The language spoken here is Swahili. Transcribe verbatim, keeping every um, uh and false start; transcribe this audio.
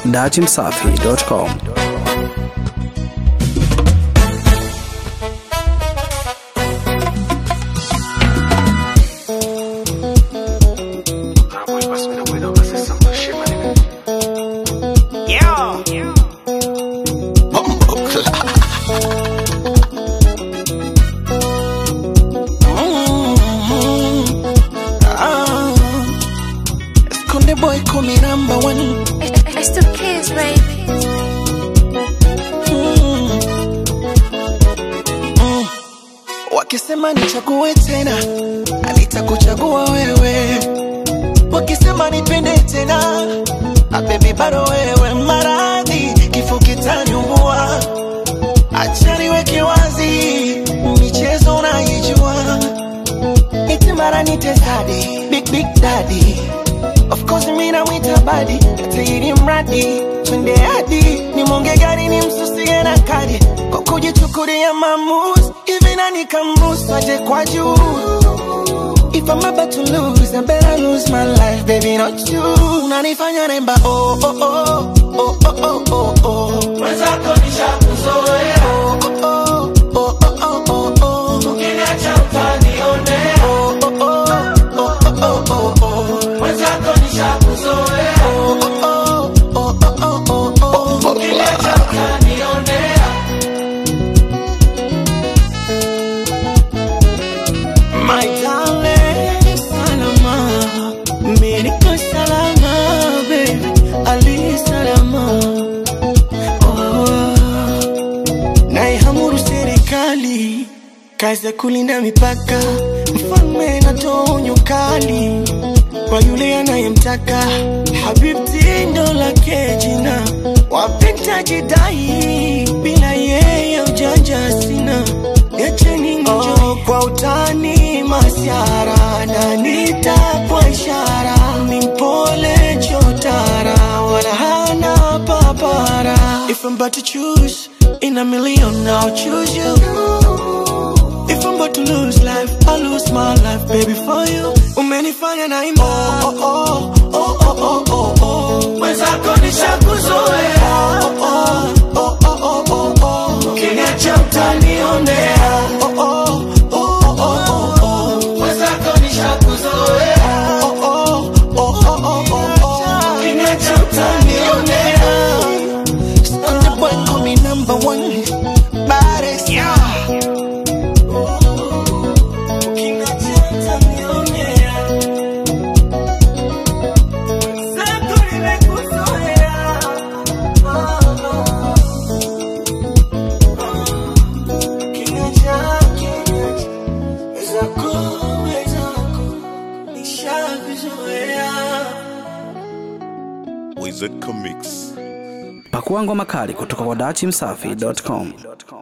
dati msafi dot com. Boy, call me number one. I still kiss, baby. Mm. Mm. Wakisema nichague tena, nitakuchagua wewe. Wakisema nipende tena, ah baby bado wewe. Maradhi kifo kitaniua, acha niweke wazi, michezo unaijua. Eti mara nitezadi, big big daddy. Of course mimi na mwita badi, atayiri mradi twende hadi ni monge gari ni msusie na kadi kwa kujichukulia maamuzi hivi na nikamruhusu aje kwa juu. If I'm about to lose, I better lose my life, baby, not you. Unanifanya nemba oh oh oh oh oh oh oh oh. Mwenzako nishakuzoea oh oh oh oh oh oh oh. Ukiniacha utanionea oh oh oh oh oh oh oh. Mwenzako nishakuzoea oh oh oh oh oh oh oh. Ukiniacha utanionea. My darling, salama, mimi niko salama, baby, ali salama. Oh, naiamuru serikali kazi ya kulinda mipaka, mfalme anatoa onyo kali kwa yule anayemtaka. Habibti ndo lake jina, wapenda jidai, bila yeye ujanja sina. Niacheni nijoy kwa utani masiara, na nitapwa ishara, ni mpole chotara, wala hana papara. If I'm about to choose in a million, I'll choose you. If I'm about to lose life, I'll lose my life, baby, for you. Umenifanya na imba oh oh oh oh oh oh oh. Mwenzako nishakuzoea oh oh oh oh oh oh. Ukiniacha utanionea oh oh oh oh oh oh. Mwenzako nishakuzoea oh oh oh oh oh oh. Ukiniacha utanionea. Stunner boy, call me number one. Baddest, yeah. Pakua ngoma kali kutoka kwa dati msafi dot com.